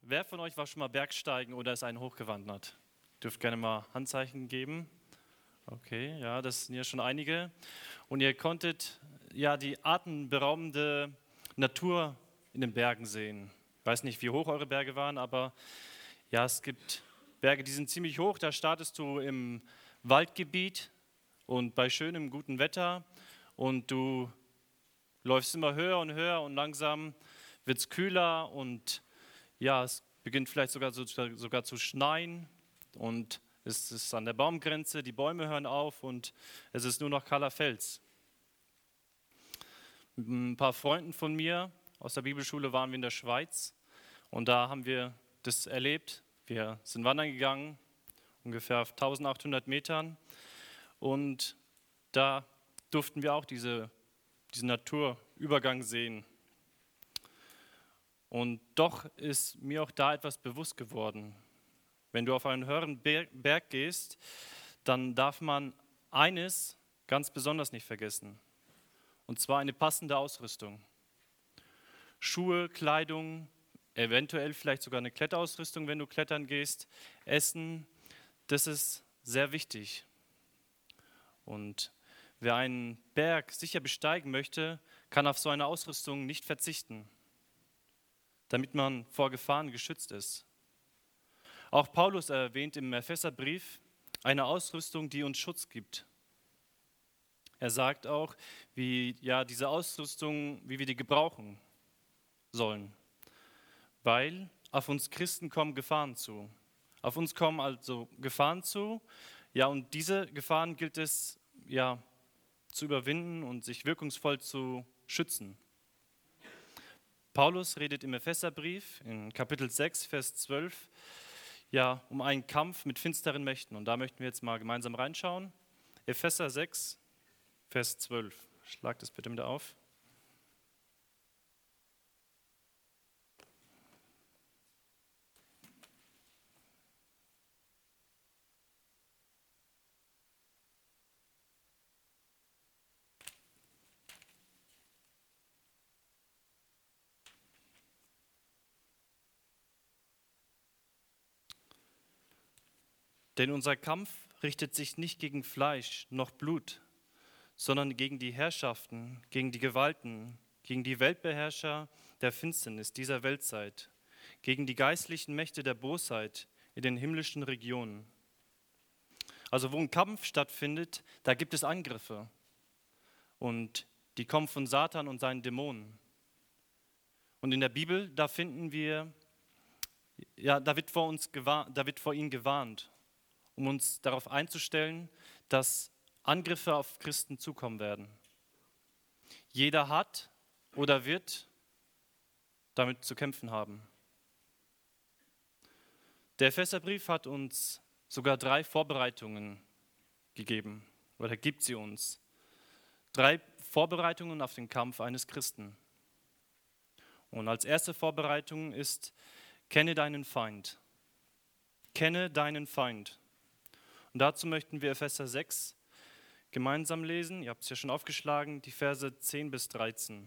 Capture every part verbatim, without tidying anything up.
Wer von euch war schon mal Bergsteigen oder ist einen hochgewandert? Dürft gerne mal Handzeichen geben. Okay, ja, das sind ja schon einige. Und ihr konntet ja die atemberaubende Natur in den Bergen sehen. Ich weiß nicht, wie hoch eure Berge waren, aber ja, es gibt Berge, die sind ziemlich hoch. Da startest du im Waldgebiet und bei schönem, guten Wetter und du läufst immer höher und höher und langsam wird es kühler und ja, es beginnt vielleicht sogar, sogar zu schneien und es ist an der Baumgrenze, die Bäume hören auf und es ist nur noch kahler Fels. Mit ein paar Freunden von mir aus der Bibelschule waren wir in der Schweiz und da haben wir das erlebt. Wir sind wandern gegangen, ungefähr auf eintausendachthundert Metern und da durften wir auch diese, diesen Naturübergang sehen. Und doch ist mir auch da etwas bewusst geworden. Wenn du auf einen höheren Berg gehst, dann darf man eines ganz besonders nicht vergessen. Und zwar eine passende Ausrüstung. Schuhe, Kleidung, eventuell vielleicht sogar eine Kletterausrüstung, wenn du klettern gehst. Essen, das ist sehr wichtig. Und wer einen Berg sicher besteigen möchte, kann auf so eine Ausrüstung nicht verzichten, damit man vor Gefahren geschützt ist. Auch Paulus erwähnt im Epheserbrief eine Ausrüstung, die uns Schutz gibt. Er sagt auch, wie ja, diese Ausrüstung, wie wir die gebrauchen sollen. Weil auf uns Christen kommen Gefahren zu. Auf uns kommen also Gefahren zu, ja, und diese Gefahren gilt es ja zu überwinden und sich wirkungsvoll zu schützen. Paulus redet im Epheserbrief in Kapitel sechs, Vers zwölf, ja, um einen Kampf mit finsteren Mächten. Und da möchten wir jetzt mal gemeinsam reinschauen. Epheser sechs, Vers zwölf. Schlag das bitte mit auf. Denn unser Kampf richtet sich nicht gegen Fleisch noch Blut, sondern gegen die Herrschaften, gegen die Gewalten, gegen die Weltbeherrscher der Finsternis dieser Weltzeit, gegen die geistlichen Mächte der Bosheit in den himmlischen Regionen. Also wo ein Kampf stattfindet, da gibt es Angriffe und die kommen von Satan und seinen Dämonen. Und in der Bibel, da finden wir, ja, da wird vor uns gewarnt, da wird vor ihnen gewarnt, um uns darauf einzustellen, dass Angriffe auf Christen zukommen werden. Jeder hat oder wird damit zu kämpfen haben. Der Epheserbrief hat uns sogar drei Vorbereitungen gegeben, oder gibt sie uns. Drei Vorbereitungen auf den Kampf eines Christen. Und als erste Vorbereitung ist, kenne deinen Feind. Kenne deinen Feind. Und dazu möchten wir Epheser sechs gemeinsam lesen. Ihr habt es ja schon aufgeschlagen, die Verse zehn bis dreizehn.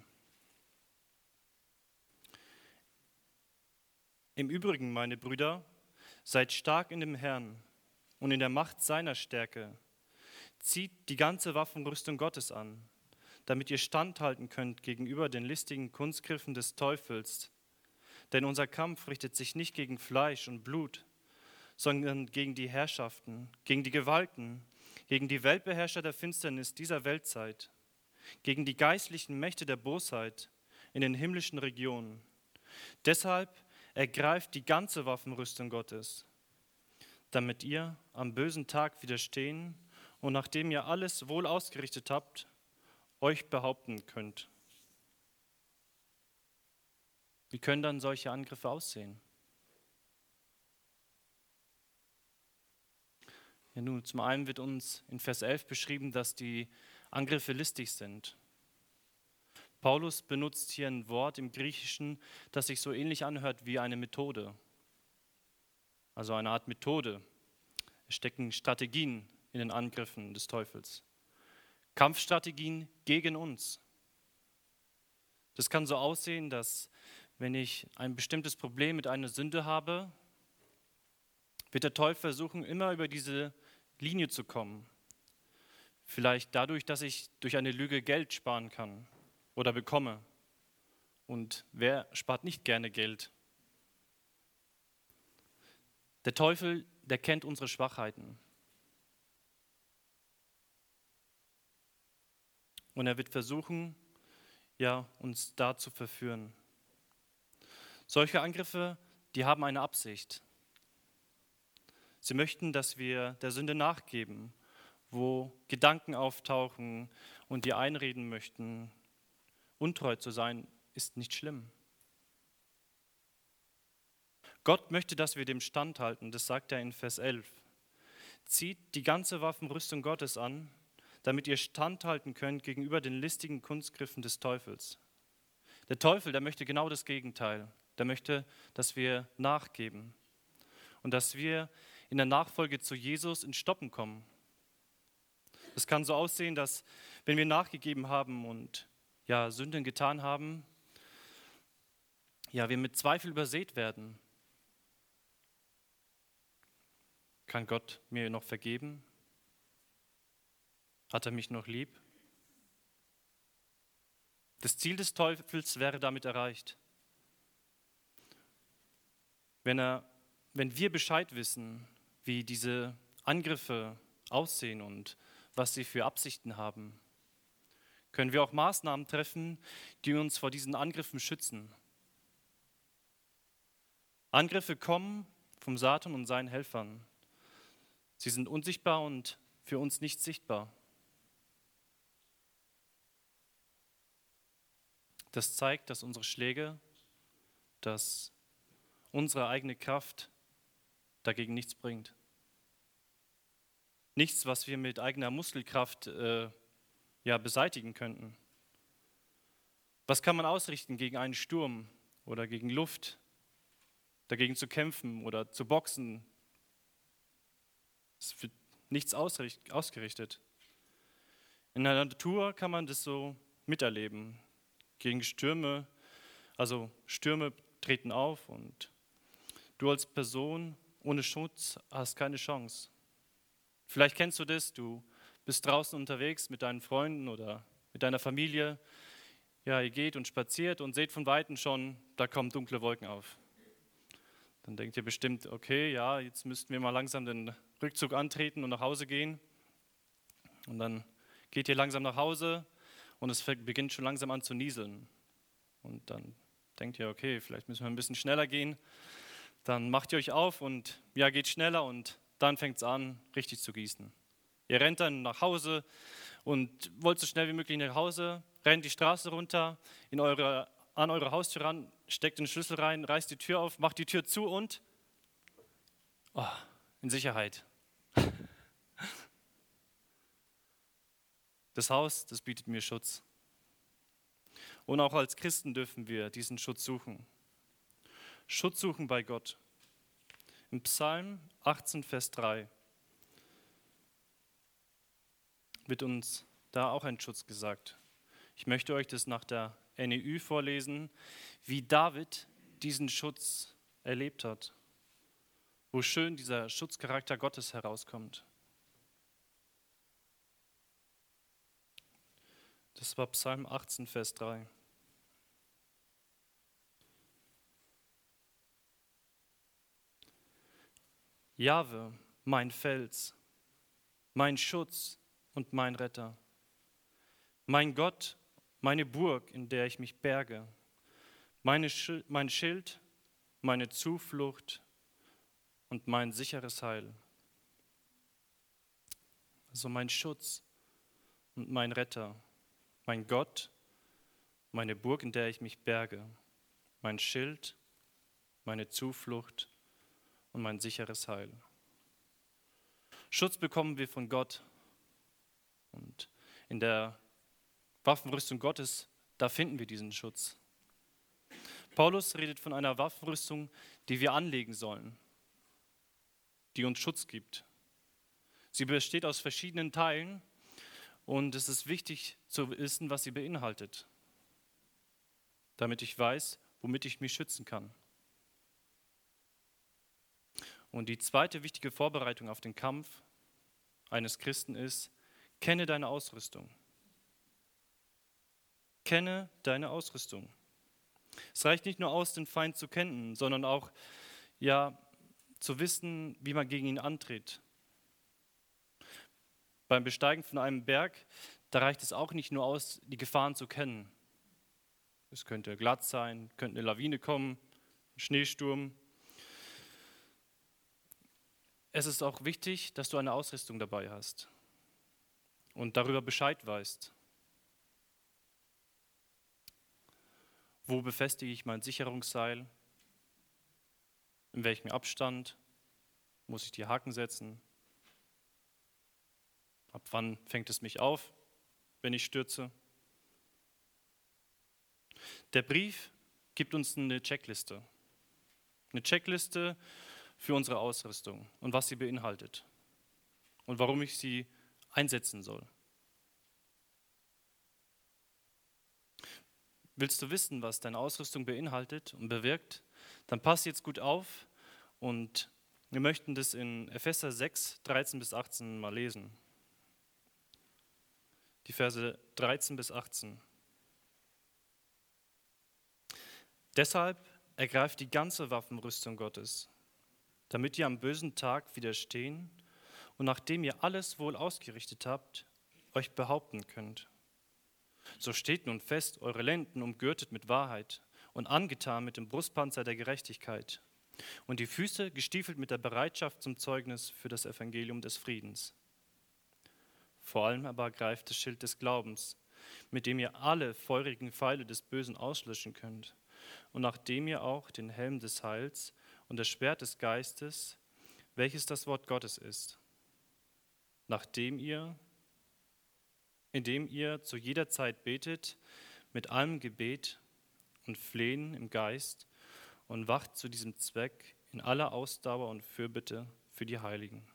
Im Übrigen, meine Brüder, seid stark in dem Herrn und in der Macht seiner Stärke. Zieht die ganze Waffenrüstung Gottes an, damit ihr standhalten könnt gegenüber den listigen Kunstgriffen des Teufels. Denn unser Kampf richtet sich nicht gegen Fleisch und Blut, sondern gegen die Herrschaften, gegen die Gewalten, gegen die Weltbeherrscher der Finsternis dieser Weltzeit, gegen die geistlichen Mächte der Bosheit in den himmlischen Regionen. Deshalb ergreift die ganze Waffenrüstung Gottes, damit ihr am bösen Tag widerstehen und nachdem ihr alles wohl ausgerichtet habt, euch behaupten könnt. Wie können dann solche Angriffe aussehen? Ja, nun, zum einen wird uns in Vers elf beschrieben, dass die Angriffe listig sind. Paulus benutzt hier ein Wort im Griechischen, das sich so ähnlich anhört wie eine Methode. Also eine Art Methode. Es stecken Strategien in den Angriffen des Teufels. Kampfstrategien gegen uns. Das kann so aussehen, dass wenn ich ein bestimmtes Problem mit einer Sünde habe, wird der Teufel versuchen, immer über diese Linie zu kommen. Vielleicht dadurch, dass ich durch eine Lüge Geld sparen kann oder bekomme. Und wer spart nicht gerne Geld? Der Teufel, der kennt unsere Schwachheiten. Und er wird versuchen, ja, uns da zu verführen. Solche Angriffe, die haben eine Absicht. Sie möchten, dass wir der Sünde nachgeben, wo Gedanken auftauchen und dir einreden möchten, untreu zu sein, ist nicht schlimm. Gott möchte, dass wir dem standhalten, das sagt er in Vers elf. Zieht die ganze Waffenrüstung Gottes an, damit ihr standhalten könnt gegenüber den listigen Kunstgriffen des Teufels. Der Teufel, der möchte genau das Gegenteil. Der möchte, dass wir nachgeben und dass wir in der Nachfolge zu Jesus ins Stoppen kommen. Es kann so aussehen, dass wenn wir nachgegeben haben und ja, Sünden getan haben, ja, wir mit Zweifel übersät werden. Kann Gott mir noch vergeben? Hat er mich noch lieb? Das Ziel des Teufels wäre damit erreicht. Wenn, er, wenn wir Bescheid wissen, wie diese Angriffe aussehen und was sie für Absichten haben, können wir auch Maßnahmen treffen, die uns vor diesen Angriffen schützen. Angriffe kommen vom Satan und seinen Helfern. Sie sind unsichtbar und für uns nicht sichtbar. Das zeigt, dass unsere Schläge, dass unsere eigene Kraft dagegen nichts bringt. Nichts, was wir mit eigener Muskelkraft äh, ja, beseitigen könnten. Was kann man ausrichten gegen einen Sturm oder gegen Luft, dagegen zu kämpfen oder zu boxen? Es wird nichts ausricht- ausgerichtet. In der Natur kann man das so miterleben. Gegen Stürme, also Stürme treten auf und du als Person ohne Schutz hast keine Chance. Vielleicht kennst du das, du bist draußen unterwegs mit deinen Freunden oder mit deiner Familie. Ja, ihr geht und spaziert und seht von Weitem schon, da kommen dunkle Wolken auf. Dann denkt ihr bestimmt, okay, ja, jetzt müssten wir mal langsam den Rückzug antreten und nach Hause gehen. Und dann geht ihr langsam nach Hause und es beginnt schon langsam an zu nieseln. Und dann denkt ihr, okay, vielleicht müssen wir ein bisschen schneller gehen. Dann macht ihr euch auf und ja, geht schneller und dann fängt es an, richtig zu gießen. Ihr rennt dann nach Hause und wollt so schnell wie möglich nach Hause, rennt die Straße runter, in eure, an eure Haustür ran, steckt den Schlüssel rein, reißt die Tür auf, macht die Tür zu und oh, in Sicherheit. Das Haus, das bietet mir Schutz. Und auch als Christen dürfen wir diesen Schutz suchen. Schutz suchen bei Gott. Im Psalm achtzehn, Vers drei wird uns da auch ein Schutz gesagt. Ich möchte euch das nach der N E Ü vorlesen, wie David diesen Schutz erlebt hat. Wo schön dieser Schutzcharakter Gottes herauskommt. Das war Psalm achtzehn, Vers drei. Jahwe, mein Fels, mein Schutz und mein Retter, mein Gott, meine Burg, in der ich mich berge, meine Sch- mein Schild, meine Zuflucht und mein sicheres Heil. Also mein Schutz und mein Retter, mein Gott, meine Burg, in der ich mich berge, mein Schild, meine Zuflucht und mein sicheres Heil. Schutz bekommen wir von Gott. Und in der Waffenrüstung Gottes, da finden wir diesen Schutz. Paulus redet von einer Waffenrüstung, die wir anlegen sollen, die uns Schutz gibt. Sie besteht aus verschiedenen Teilen und es ist wichtig zu wissen, was sie beinhaltet, damit ich weiß, womit ich mich schützen kann. Und die zweite wichtige Vorbereitung auf den Kampf eines Christen ist, kenne deine Ausrüstung. Kenne deine Ausrüstung. Es reicht nicht nur aus, den Feind zu kennen, sondern auch ja, zu wissen, wie man gegen ihn antritt. Beim Besteigen von einem Berg, da reicht es auch nicht nur aus, die Gefahren zu kennen. Es könnte glatt sein, könnte eine Lawine kommen, ein Schneesturm. Es ist auch wichtig, dass du eine Ausrüstung dabei hast und darüber Bescheid weißt. Wo befestige ich mein Sicherungsseil? In welchem Abstand? Muss ich die Haken setzen? Ab wann fängt es mich auf, wenn ich stürze? Der Brief gibt uns eine Checkliste. Eine Checkliste für unsere Ausrüstung und was sie beinhaltet und warum ich sie einsetzen soll. Willst du wissen, was deine Ausrüstung beinhaltet und bewirkt? Dann pass jetzt gut auf und wir möchten das in Epheser sechs, dreizehn bis achtzehn mal lesen. Die Verse dreizehn bis achtzehn. Deshalb ergreift die ganze Waffenrüstung Gottes, damit ihr am bösen Tag widerstehen und nachdem ihr alles wohl ausgerichtet habt, euch behaupten könnt. So steht nun fest, eure Lenden umgürtet mit Wahrheit und angetan mit dem Brustpanzer der Gerechtigkeit und die Füße gestiefelt mit der Bereitschaft zum Zeugnis für das Evangelium des Friedens. Vor allem aber greift das Schild des Glaubens, mit dem ihr alle feurigen Pfeile des Bösen auslöschen könnt und nachdem ihr auch den Helm des Heils und das Schwert des Geistes, welches das Wort Gottes ist, nachdem ihr indem ihr zu jeder Zeit betet, mit allem Gebet und Flehen im Geist und wacht zu diesem Zweck in aller Ausdauer und Fürbitte für die Heiligen.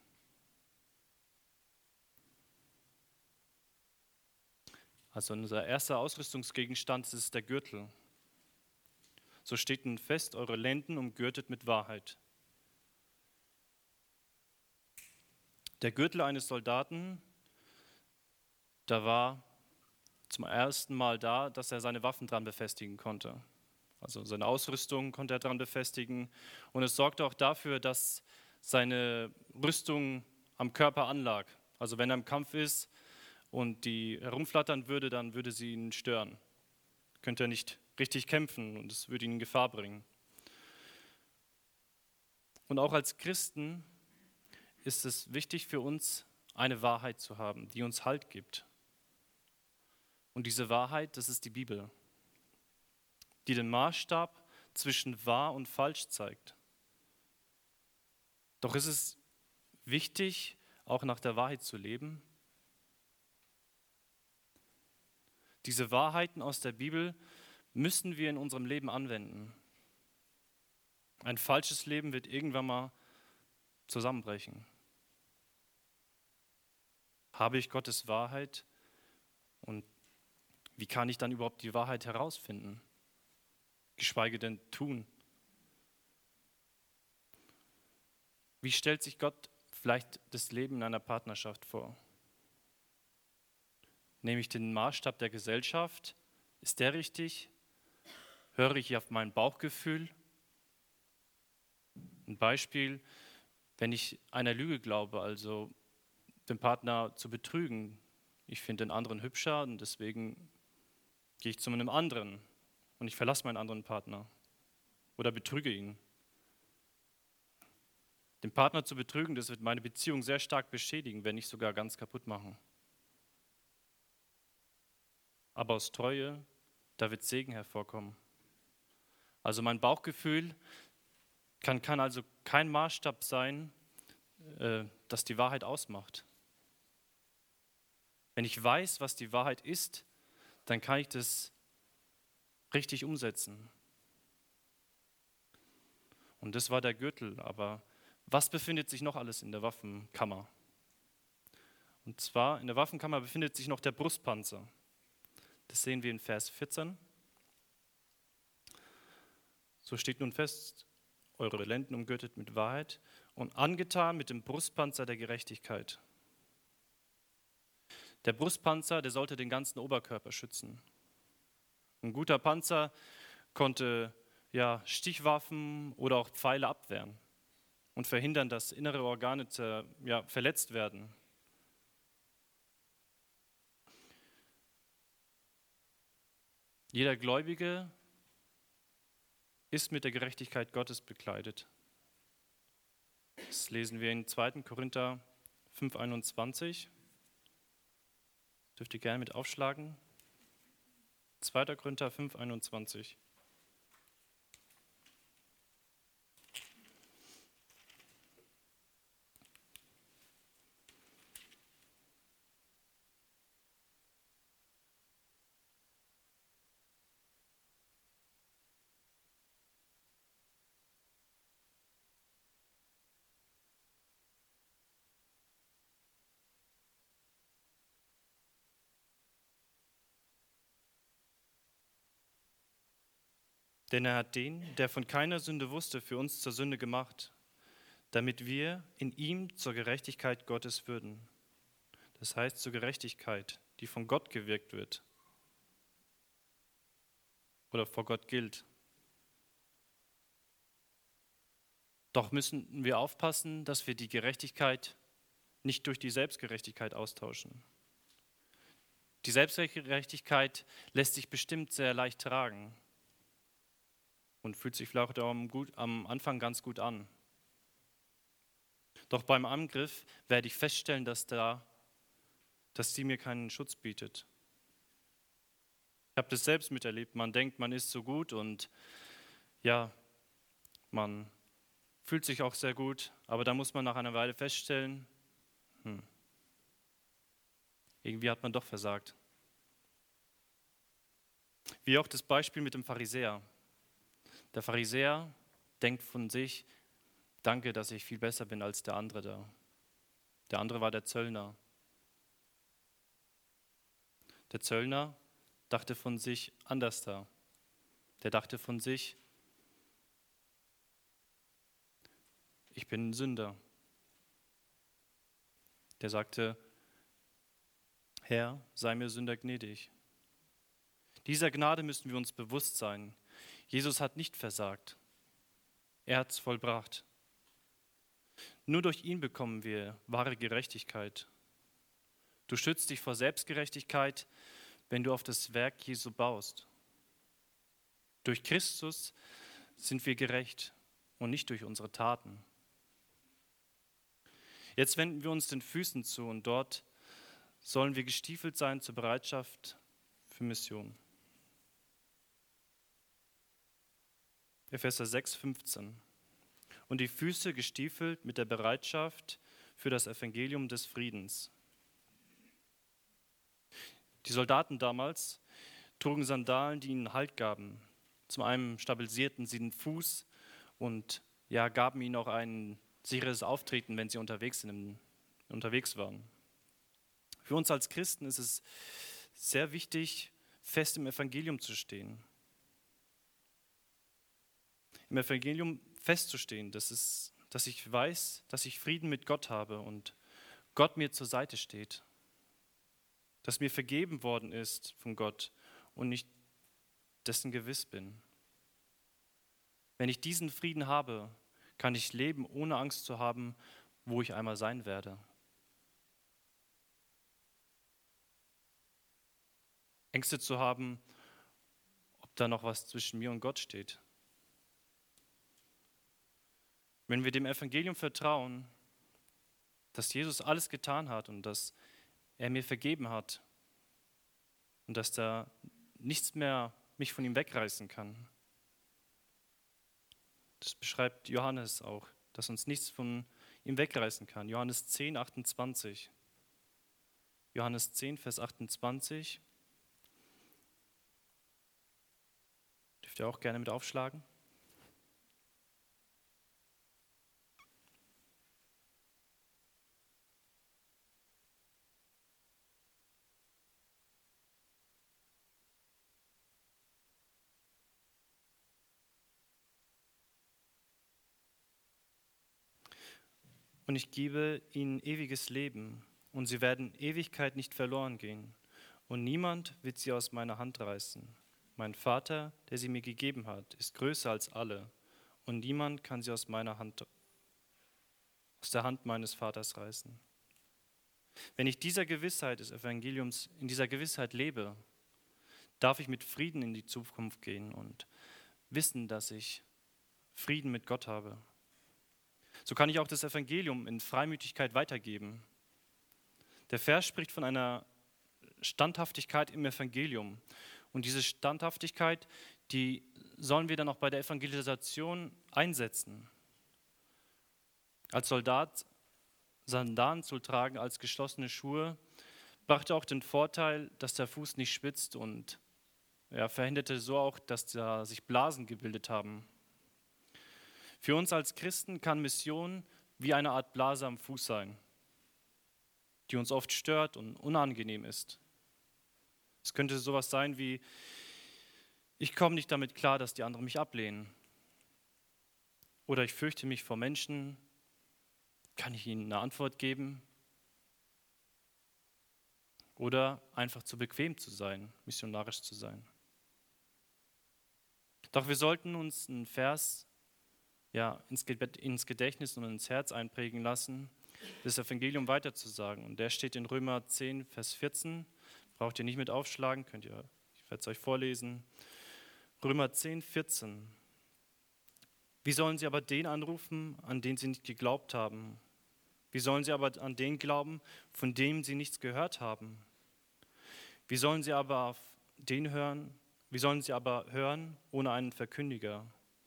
Also unser erster Ausrüstungsgegenstand ist der Gürtel. So steht nun fest, eure Lenden umgürtet mit Wahrheit. Der Gürtel eines Soldaten, da war zum ersten Mal da, dass er seine Waffen dran befestigen konnte. Also seine Ausrüstung konnte er dran befestigen. Und es sorgte auch dafür, dass seine Rüstung am Körper anlag. Also wenn er im Kampf ist und die herumflattern würde, dann würde sie ihn stören. Könnte er nicht richtig kämpfen und es würde ihn in Gefahr bringen. Und auch als Christen ist es wichtig für uns, eine Wahrheit zu haben, die uns Halt gibt. Und diese Wahrheit, das ist die Bibel, die den Maßstab zwischen wahr und falsch zeigt. Doch ist es wichtig, auch nach der Wahrheit zu leben. Diese Wahrheiten aus der Bibel müssen wir in unserem Leben anwenden. Ein falsches Leben wird irgendwann mal zusammenbrechen. Habe ich Gottes Wahrheit und wie kann ich dann überhaupt die Wahrheit herausfinden? Geschweige denn tun. Wie stellt sich Gott vielleicht das Leben in einer Partnerschaft vor? Nehme ich den Maßstab der Gesellschaft? Ist der richtig? Höre ich auf mein Bauchgefühl? Ein Beispiel, wenn ich einer Lüge glaube, also den Partner zu betrügen. Ich finde den anderen hübscher und deswegen gehe ich zu einem anderen und ich verlasse meinen anderen Partner oder betrüge ihn. Den Partner zu betrügen, das wird meine Beziehung sehr stark beschädigen, wenn nicht sogar ganz kaputt machen. Aber aus Treue, da wird Segen hervorkommen. Also mein Bauchgefühl kann, kann also kein Maßstab sein, äh, das die Wahrheit ausmacht. Wenn ich weiß, was die Wahrheit ist, dann kann ich das richtig umsetzen. Und das war der Gürtel, aber was befindet sich noch alles in der Waffenkammer? Und zwar in der Waffenkammer befindet sich noch der Brustpanzer. Das sehen wir in Vers vierzehn. So steht nun fest, eure Lenden umgürtet mit Wahrheit und angetan mit dem Brustpanzer der Gerechtigkeit. Der Brustpanzer, der sollte den ganzen Oberkörper schützen. Ein guter Panzer konnte ja, Stichwaffen oder auch Pfeile abwehren und verhindern, dass innere Organe zer, ja, verletzt werden. Jeder Gläubige ist mit der Gerechtigkeit Gottes bekleidet. Das lesen wir in zweiten Korinther fünf einundzwanzig. Dürft ihr gerne mit aufschlagen. zweiter Korinther fünf einundzwanzig. Denn er hat den, der von keiner Sünde wusste, für uns zur Sünde gemacht, damit wir in ihm zur Gerechtigkeit Gottes würden. Das heißt zur Gerechtigkeit, die von Gott gewirkt wird oder vor Gott gilt. Doch müssen wir aufpassen, dass wir die Gerechtigkeit nicht durch die Selbstgerechtigkeit austauschen. Die Selbstgerechtigkeit lässt sich bestimmt sehr leicht tragen und fühlt sich vielleicht auch am, gut, am Anfang ganz gut an. Doch beim Angriff werde ich feststellen, dass, da, dass sie mir keinen Schutz bietet. Ich habe das selbst miterlebt. Man denkt, man ist so gut und ja, man fühlt sich auch sehr gut, aber da muss man nach einer Weile feststellen, hm, irgendwie hat man doch versagt. Wie auch das Beispiel mit dem Pharisäer. Der Pharisäer denkt von sich, danke, dass ich viel besser bin als der andere da. Der andere war der Zöllner. Der Zöllner dachte von sich anders da. Der dachte von sich, ich bin ein Sünder. Der sagte, Herr, sei mir Sünder gnädig. Dieser Gnade müssen wir uns bewusst sein. Jesus hat nicht versagt. Er hat es vollbracht. Nur durch ihn bekommen wir wahre Gerechtigkeit. Du schützt dich vor Selbstgerechtigkeit, wenn du auf das Werk Jesu baust. Durch Christus sind wir gerecht und nicht durch unsere Taten. Jetzt wenden wir uns den Füßen zu und dort sollen wir gestiefelt sein zur Bereitschaft für Mission. Epheser sechs, fünfzehn. Und die Füße gestiefelt mit der Bereitschaft für das Evangelium des Friedens. Die Soldaten damals trugen Sandalen, die ihnen Halt gaben. Zum einen stabilisierten sie den Fuß und ja, gaben ihnen auch ein sicheres Auftreten, wenn sie unterwegs, sind, unterwegs waren. Für uns als Christen ist es sehr wichtig, fest im Evangelium zu stehen. Im Evangelium festzustehen, dass, es, dass ich weiß, dass ich Frieden mit Gott habe und Gott mir zur Seite steht. Dass mir vergeben worden ist von Gott und ich dessen gewiss bin. Wenn ich diesen Frieden habe, kann ich leben, ohne Angst zu haben, wo ich einmal sein werde. Ängste zu haben, ob da noch was zwischen mir und Gott steht. Wenn wir dem Evangelium vertrauen, dass Jesus alles getan hat und dass er mir vergeben hat und dass da nichts mehr mich von ihm wegreißen kann. Das beschreibt Johannes auch, dass uns nichts von ihm wegreißen kann. Johannes zehn, achtundzwanzig. Johannes zehn, Vers achtundzwanzig. Dürft ihr auch gerne mit aufschlagen? und ich gebe ihnen ewiges Leben, und sie werden Ewigkeit nicht verloren gehen, und niemand wird sie aus meiner Hand reißen. Mein Vater, der sie mir gegeben hat, ist größer als alle, und niemand kann sie aus meiner Hand, aus der Hand meines Vaters reißen. Wenn ich dieser Gewissheit des Evangeliums, in dieser Gewissheit lebe, darf ich mit Frieden in die Zukunft gehen und wissen, dass ich Frieden mit Gott habe. So kann ich auch das Evangelium in Freimütigkeit weitergeben. Der Vers spricht von einer Standhaftigkeit im Evangelium. Und diese Standhaftigkeit, die sollen wir dann auch bei der Evangelisation einsetzen. Als Soldat Sandalen zu tragen als geschlossene Schuhe brachte auch den Vorteil, dass der Fuß nicht schwitzt, und ja, verhinderte so auch, dass da sich Blasen gebildet haben. Für uns als Christen kann Mission wie eine Art Blase am Fuß sein, die uns oft stört und unangenehm ist. Es könnte sowas sein wie: Ich komme nicht damit klar, dass die anderen mich ablehnen. Oder ich fürchte mich vor Menschen. Kann ich ihnen eine Antwort geben? Oder einfach zu bequem zu sein, missionarisch zu sein. Doch wir sollten uns einen Vers ja, ins Gedächtnis und ins Herz einprägen lassen, das Evangelium weiterzusagen. Und der steht in Römer zehn, Vers vierzehn. Braucht ihr nicht mit aufschlagen, könnt ihr, ich werde es euch vorlesen. Römer zehn, vierzehn. Wie sollen sie aber den anrufen, an den sie nicht geglaubt haben? Wie sollen sie aber an den glauben, von dem sie nichts gehört haben? Wie sollen sie aber auf den hören? Wie sollen sie aber hören ohne einen Verkündiger?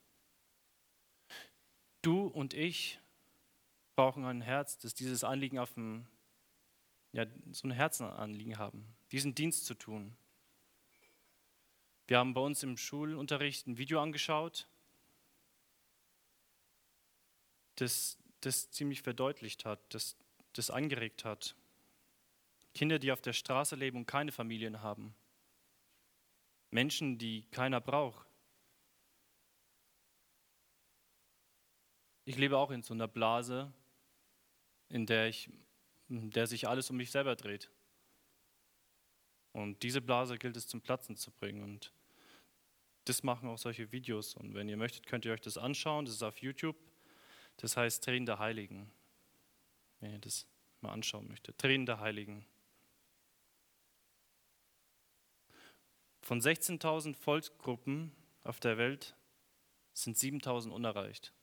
Du und ich brauchen ein Herz, das dieses Anliegen auf dem, ja, so ein Herzenanliegen haben, diesen Dienst zu tun. Wir haben bei uns im Schulunterricht ein Video angeschaut, das das ziemlich verdeutlicht hat, das das angeregt hat. Kinder, die auf der Straße leben und keine Familien haben. Menschen, die keiner braucht. Ich lebe auch in so einer Blase, in der ich, in der sich alles um mich selber dreht. Und diese Blase gilt es zum Platzen zu bringen. Und das machen auch solche Videos. Und wenn ihr möchtet, könnt ihr euch das anschauen. Das ist auf YouTube. Das heißt Tränen der Heiligen. Wenn ihr das mal anschauen möchtet. Tränen der Heiligen. Von sechzehntausend Volksgruppen auf der Welt sind siebentausend unerreicht.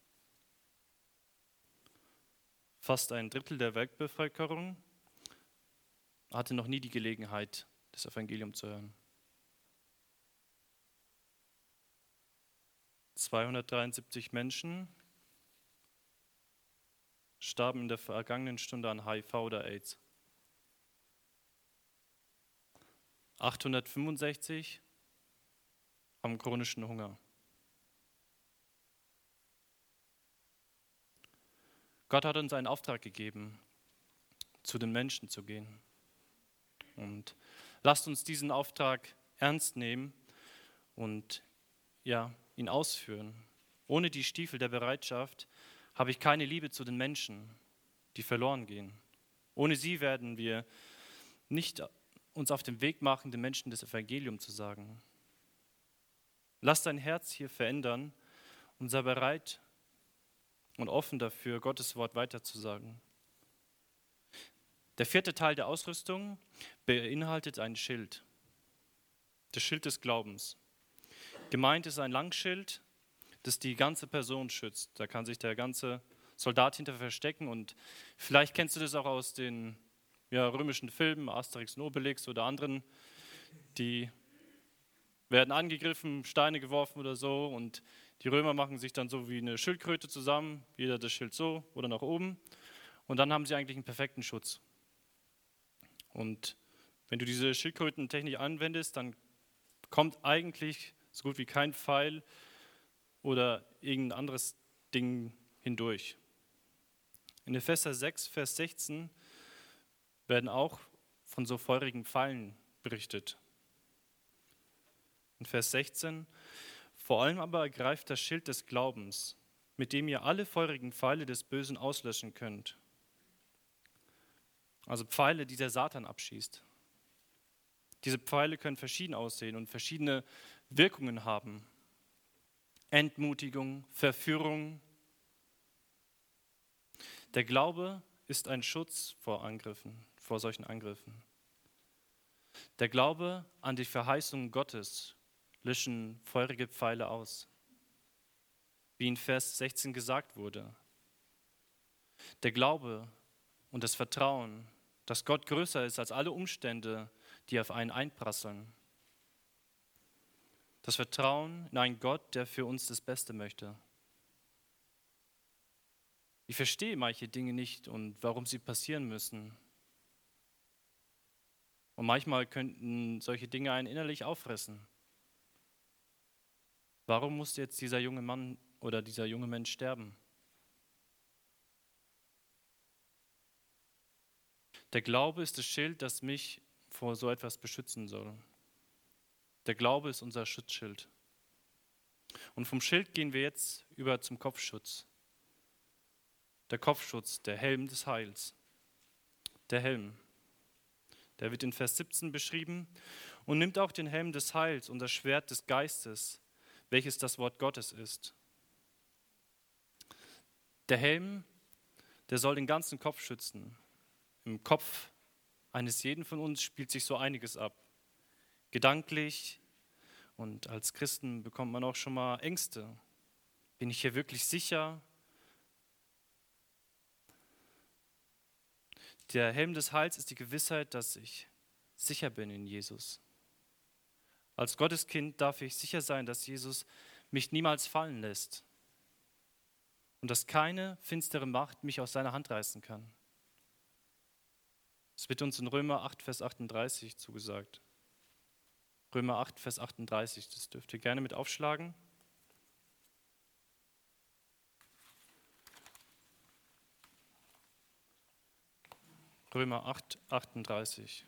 Fast ein Drittel der Weltbevölkerung hatte noch nie die Gelegenheit, das Evangelium zu hören. zweihundertdreiundsiebzig Menschen starben in der vergangenen Stunde an H I V oder AIDS. achthundertfünfundsechzig haben chronischen Hunger. Gott hat uns einen Auftrag gegeben, zu den Menschen zu gehen. Und lasst uns diesen Auftrag ernst nehmen und ja, ihn ausführen. Ohne die Stiefel der Bereitschaft habe ich keine Liebe zu den Menschen, die verloren gehen. Ohne sie werden wir nicht uns auf den Weg machen, den Menschen das Evangelium zu sagen. Lass dein Herz hier verändern und sei bereit und offen dafür, Gottes Wort weiterzusagen. Der vierte Teil der Ausrüstung beinhaltet ein Schild. Das Schild des Glaubens. Gemeint ist ein Langschild, das die ganze Person schützt. Da kann sich der ganze Soldat hinter verstecken, und vielleicht kennst du das auch aus den ja, römischen Filmen, Asterix und Obelix oder anderen, die werden angegriffen, Steine geworfen oder so, und die Römer machen sich dann so wie eine Schildkröte zusammen, jeder das Schild so oder nach oben, und dann haben sie eigentlich einen perfekten Schutz. Und wenn du diese Schildkrötentechnik anwendest, dann kommt eigentlich so gut wie kein Pfeil oder irgendein anderes Ding hindurch. In Epheser sechs, Vers sechzehn werden auch von so feurigen Pfeilen berichtet. In Vers sechzehn: Vor allem aber ergreift das Schild des Glaubens, mit dem ihr alle feurigen Pfeile des Bösen auslöschen könnt. Also Pfeile, die der Satan abschießt. Diese Pfeile können verschieden aussehen und verschiedene Wirkungen haben. Entmutigung, Verführung. Der Glaube ist ein Schutz vor Angriffen, vor solchen Angriffen. Der Glaube an die Verheißungen Gottes löschen feurige Pfeile aus, wie in Vers sechzehn gesagt wurde. Der Glaube und das Vertrauen, dass Gott größer ist als alle Umstände, die auf einen einprasseln. Das Vertrauen in einen Gott, der für uns das Beste möchte. Ich verstehe manche Dinge nicht und warum sie passieren müssen. Und manchmal könnten solche Dinge einen innerlich auffressen. Warum musste jetzt dieser junge Mann oder dieser junge Mensch sterben? Der Glaube ist das Schild, das mich vor so etwas beschützen soll. Der Glaube ist unser Schutzschild. Und vom Schild gehen wir jetzt über zum Kopfschutz. Der Kopfschutz, der Helm des Heils. Der Helm. Der wird in Vers siebzehn beschrieben. Und nimmt auch den Helm des Heils und das Schwert des Geistes, welches das Wort Gottes ist. Der Helm, der soll den ganzen Kopf schützen. Im Kopf eines jeden von uns spielt sich so einiges ab. Gedanklich, und als Christen bekommt man auch schon mal Ängste. Bin ich hier wirklich sicher? Der Helm des Heils ist die Gewissheit, dass ich sicher bin in Jesus. Als Gotteskind darf ich sicher sein, dass Jesus mich niemals fallen lässt und dass keine finstere Macht mich aus seiner Hand reißen kann. Es wird uns in Römer acht, Vers achtunddreißig zugesagt. Römer acht, Vers achtunddreißig, das dürft ihr gerne mit aufschlagen. Römer acht, achtunddreißig.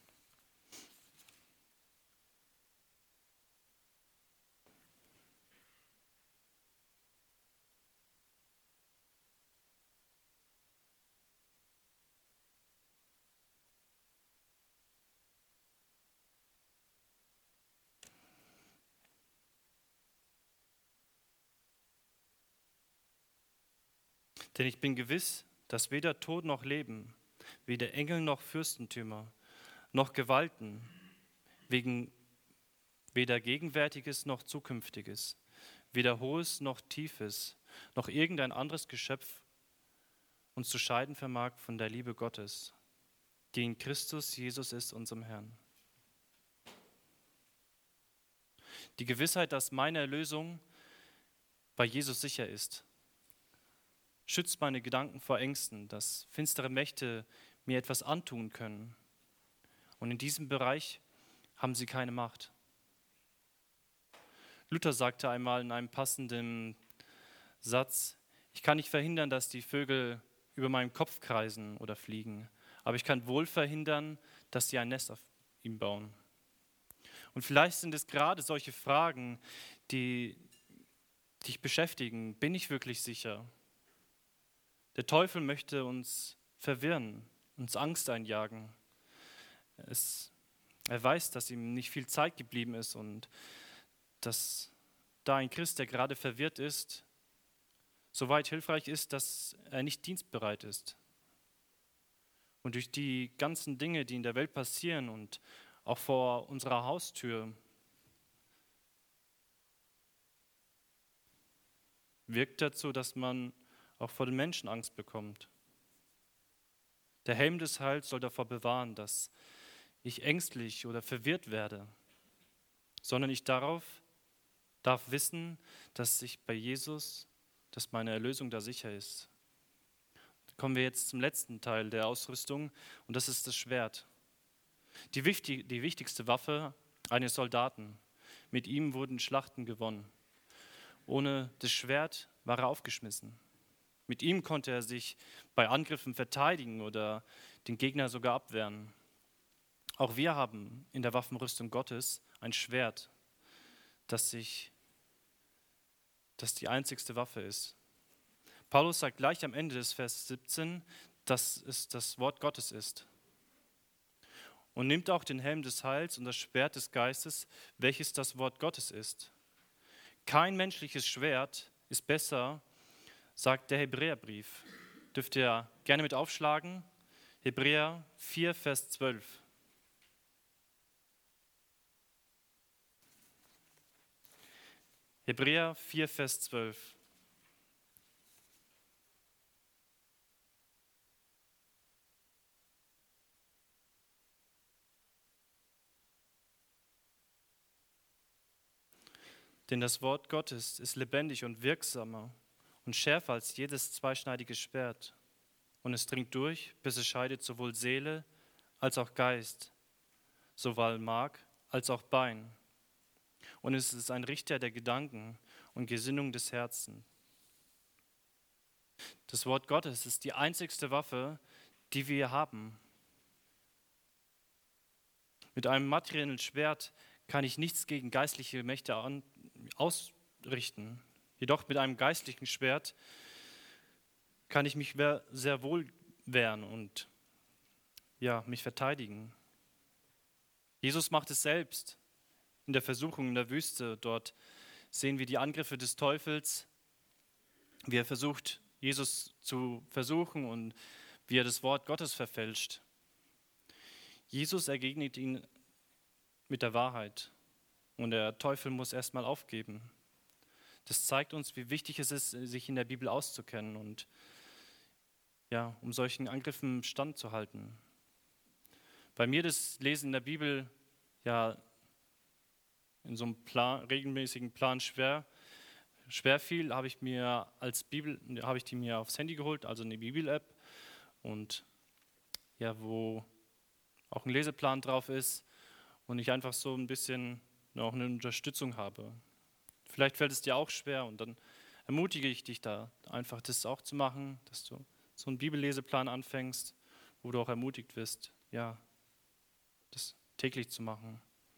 Denn ich bin gewiss, dass weder Tod noch Leben, weder Engel noch Fürstentümer, noch Gewalten, wegen weder Gegenwärtiges noch Zukünftiges, weder Hohes noch Tiefes, noch irgendein anderes Geschöpf uns zu scheiden vermag von der Liebe Gottes, die in Christus Jesus ist, unserem Herrn. Die Gewissheit, dass meine Erlösung bei Jesus sicher ist, schützt meine Gedanken vor Ängsten, dass finstere Mächte mir etwas antun können. Und in diesem Bereich haben sie keine Macht. Luther sagte einmal in einem passenden Satz: Ich kann nicht verhindern, dass die Vögel über meinem Kopf kreisen oder fliegen, aber ich kann wohl verhindern, dass sie ein Nest auf ihm bauen. Und vielleicht sind es gerade solche Fragen, die dich beschäftigen. Bin ich wirklich sicher? Der Teufel möchte uns verwirren, uns Angst einjagen. Es, er weiß, dass ihm nicht viel Zeit geblieben ist und dass da ein Christ, der gerade verwirrt ist, soweit hilfreich ist, dass er nicht dienstbereit ist. Und durch die ganzen Dinge, die in der Welt passieren und auch vor unserer Haustür, wirkt dazu, dass man auch vor den Menschen Angst bekommt. Der Helm des Heils soll davor bewahren, dass ich ängstlich oder verwirrt werde, sondern ich darauf darf wissen, dass ich bei Jesus, dass meine Erlösung da sicher ist. Kommen wir jetzt zum letzten Teil der Ausrüstung und das ist das Schwert. Die, wichtig, die wichtigste Waffe eines Soldaten. Mit ihm wurden Schlachten gewonnen. Ohne das Schwert war er aufgeschmissen. Mit ihm konnte er sich bei Angriffen verteidigen oder den Gegner sogar abwehren. Auch wir haben in der Waffenrüstung Gottes ein Schwert, das, sich, das die einzigste Waffe ist. Paulus sagt gleich am Ende des Vers siebzehn, dass es das Wort Gottes ist. und nimmt auch den Helm des Heils und das Schwert des Geistes, welches das Wort Gottes ist. Kein menschliches Schwert ist besser, sagt der Hebräerbrief. Dürft ihr gerne mit aufschlagen? Hebräer vier, Vers zwölf. Hebräer vier, Vers zwölf. Denn das Wort Gottes ist lebendig und wirksamer und schärfer als jedes zweischneidige Schwert. Und es dringt durch, bis es scheidet sowohl Seele als auch Geist, sowohl Mark als auch Bein. Und es ist ein Richter der Gedanken und Gesinnung des Herzens. Das Wort Gottes ist die einzigste Waffe, die wir haben. Mit einem materiellen Schwert kann ich nichts gegen geistliche Mächte an, ausrichten. Jedoch mit einem geistlichen Schwert kann ich mich sehr wohl wehren und ja, mich verteidigen. Jesus macht es selbst in der Versuchung in der Wüste. Dort sehen wir die Angriffe des Teufels, wie er versucht, Jesus zu versuchen und wie er das Wort Gottes verfälscht. Jesus ergegnet ihn mit der Wahrheit und der Teufel muss erstmal aufgeben. Das zeigt uns, wie wichtig es ist, sich in der Bibel auszukennen und ja, um solchen Angriffen standzuhalten. Bei mir das Lesen in der Bibel ja in so einem Plan, regelmäßigen Plan schwer, schwer fiel, habe ich mir als Bibel, habe ich die mir aufs Handy geholt, also eine Bibel-App und ja, wo auch ein Leseplan drauf ist und ich einfach so ein bisschen auch eine Unterstützung habe. Vielleicht fällt es dir auch schwer und dann ermutige ich dich da einfach das auch zu machen, dass du so einen Bibelleseplan anfängst, wo du auch ermutigt wirst, ja, das täglich zu machen.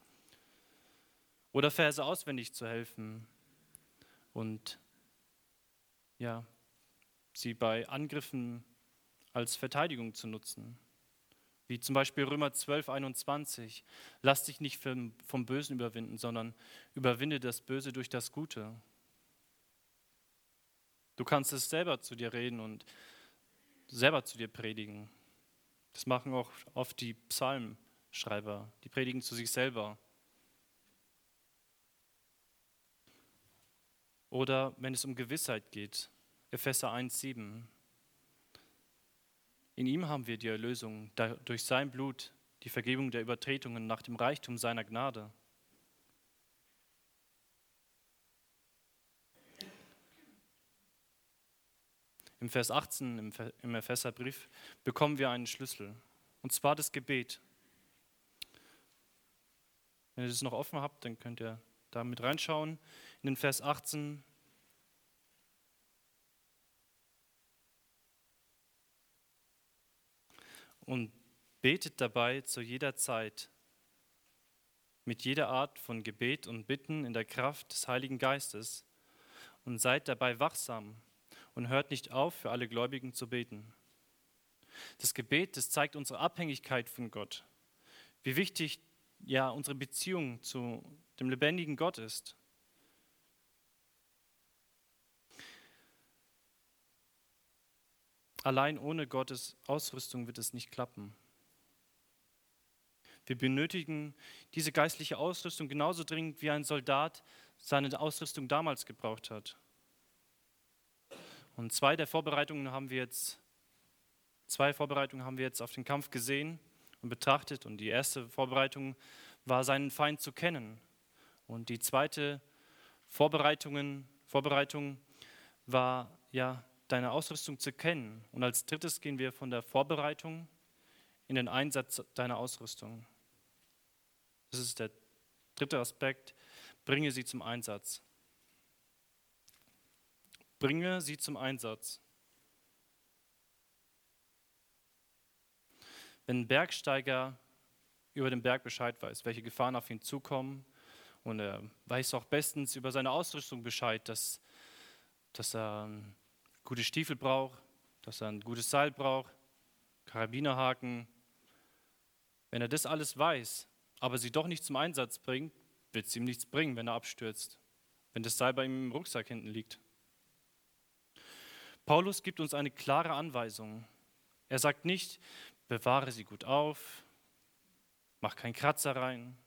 Oder Verse auswendig zu helfen und ja, sie bei Angriffen als Verteidigung zu nutzen. Wie zum Beispiel Römer zwölf, einundzwanzig. Lass dich nicht vom, vom Bösen überwinden, sondern überwinde das Böse durch das Gute. Du kannst es selber zu dir reden und selber zu dir predigen. Das machen auch oft die Psalmschreiber. Die predigen zu sich selber. Oder wenn es um Gewissheit geht, Epheser eins, sieben. In ihm haben wir die Erlösung, durch sein Blut, die Vergebung der Übertretungen nach dem Reichtum seiner Gnade. Im Vers achtzehn im Epheserbrief bekommen wir einen Schlüssel, und zwar das Gebet. Wenn ihr das noch offen habt, dann könnt ihr da mit reinschauen. In den Vers achtzehn. Und betet dabei zu jeder Zeit mit jeder Art von Gebet und Bitten in der Kraft des Heiligen Geistes und seid dabei wachsam und hört nicht auf, für alle Gläubigen zu beten. Das Gebet, das zeigt unsere Abhängigkeit von Gott, wie wichtig ja unsere Beziehung zu dem lebendigen Gott ist. Allein ohne Gottes Ausrüstung wird es nicht klappen. Wir benötigen diese geistliche Ausrüstung genauso dringend, wie ein Soldat seine Ausrüstung damals gebraucht hat. Und zwei der Vorbereitungen haben wir jetzt, zwei Vorbereitungen haben wir jetzt auf den Kampf gesehen und betrachtet. Und die erste Vorbereitung war, seinen Feind zu kennen. Und die zweite Vorbereitung, Vorbereitung war, ja, deine Ausrüstung zu kennen. Und als drittes gehen wir von der Vorbereitung in den Einsatz deiner Ausrüstung. Das ist der dritte Aspekt. Bringe sie zum Einsatz. Bringe sie zum Einsatz. Wenn ein Bergsteiger über den Berg Bescheid weiß, welche Gefahren auf ihn zukommen, und er weiß auch bestens über seine Ausrüstung Bescheid, dass, dass er gute Stiefel braucht, dass er ein gutes Seil braucht, Karabinerhaken. Wenn er das alles weiß, aber sie doch nicht zum Einsatz bringt, wird es ihm nichts bringen, wenn er abstürzt, wenn das Seil bei ihm im Rucksack hinten liegt. Paulus gibt uns eine klare Anweisung. Er sagt nicht, bewahre sie gut auf, mach keinen Kratzer rein.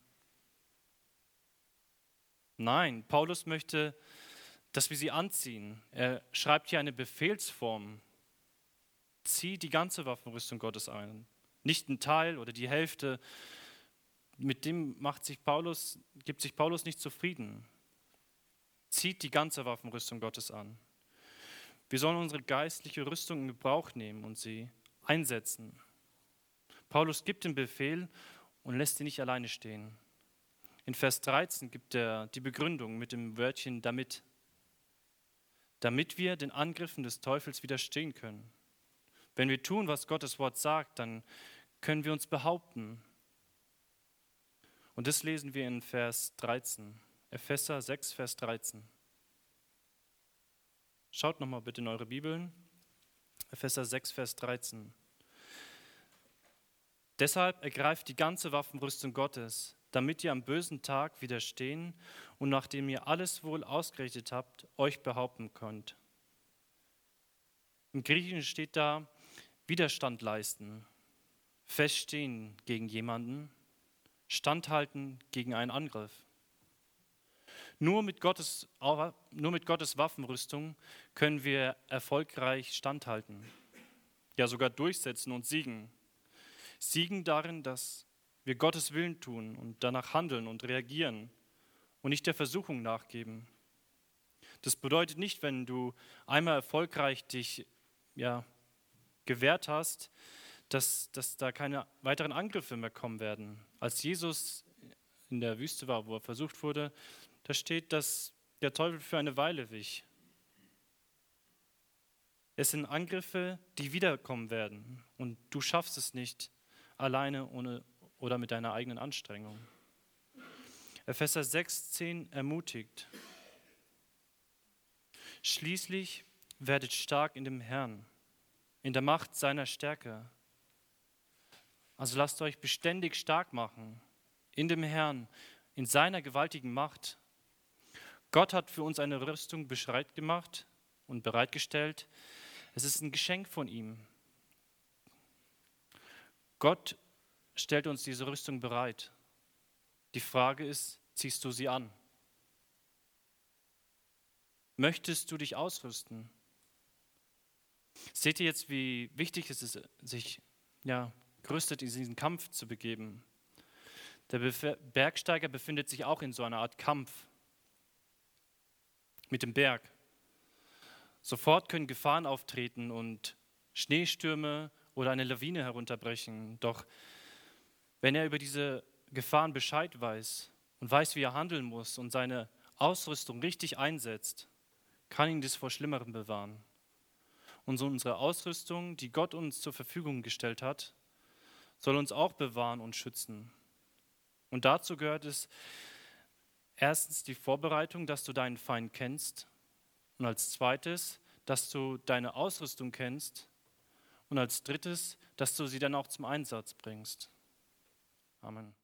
Nein, Paulus möchte, dass wir sie anziehen. Er schreibt hier eine Befehlsform. Zieh die ganze Waffenrüstung Gottes ein. Nicht ein Teil oder die Hälfte. Mit dem macht sich Paulus, gibt sich Paulus nicht zufrieden. Zieht die ganze Waffenrüstung Gottes an. Wir sollen unsere geistliche Rüstung in Gebrauch nehmen und sie einsetzen. Paulus gibt den Befehl und lässt sie nicht alleine stehen. In Vers dreizehn gibt er die Begründung mit dem Wörtchen damit. Damit wir den Angriffen des Teufels widerstehen können. Wenn wir tun, was Gottes Wort sagt, dann können wir uns behaupten. Und das lesen wir in Vers dreizehn. Epheser sechs, Vers dreizehn. Schaut nochmal bitte in eure Bibeln. Epheser sechs, Vers dreizehn. Deshalb ergreift die ganze Waffenrüstung Gottes, damit ihr am bösen Tag widerstehen und nachdem ihr alles wohl ausgerichtet habt, euch behaupten könnt. Im Griechischen steht da, Widerstand leisten, feststehen gegen jemanden, standhalten gegen einen Angriff. Nur mit Gottes, nur mit Gottes Waffenrüstung können wir erfolgreich standhalten, ja sogar durchsetzen und siegen. Siegen darin, dass wir Gottes Willen tun und danach handeln und reagieren und nicht der Versuchung nachgeben. Das bedeutet nicht, wenn du einmal erfolgreich dich ja, gewehrt hast, dass, dass da keine weiteren Angriffe mehr kommen werden. Als Jesus in der Wüste war, wo er versucht wurde, da steht, dass der Teufel für eine Weile wich. Es sind Angriffe, die wiederkommen werden und du schaffst es nicht alleine ohne oder mit deiner eigenen Anstrengung. Epheser sechs, zehn ermutigt. Schließlich werdet stark in dem Herrn, in der Macht seiner Stärke. Also lasst euch beständig stark machen, in dem Herrn, in seiner gewaltigen Macht. Gott hat für uns eine Rüstung bereit gemacht und bereitgestellt. Es ist ein Geschenk von ihm. Gott stellt uns diese Rüstung bereit. Die Frage ist, ziehst du sie an? Möchtest du dich ausrüsten? Seht ihr jetzt, wie wichtig es ist, sich ja, gerüstet in diesen Kampf zu begeben? Der Bef- Bergsteiger befindet sich auch in so einer Art Kampf mit dem Berg. Sofort können Gefahren auftreten und Schneestürme oder eine Lawine herunterbrechen. Doch wenn er über diese Gefahren Bescheid weiß und weiß, wie er handeln muss und seine Ausrüstung richtig einsetzt, kann ihn das vor Schlimmerem bewahren. Und so unsere Ausrüstung, die Gott uns zur Verfügung gestellt hat, soll uns auch bewahren und schützen. Und dazu gehört es erstens die Vorbereitung, dass du deinen Feind kennst und als zweites, dass du deine Ausrüstung kennst und als drittes, dass du sie dann auch zum Einsatz bringst. Amen.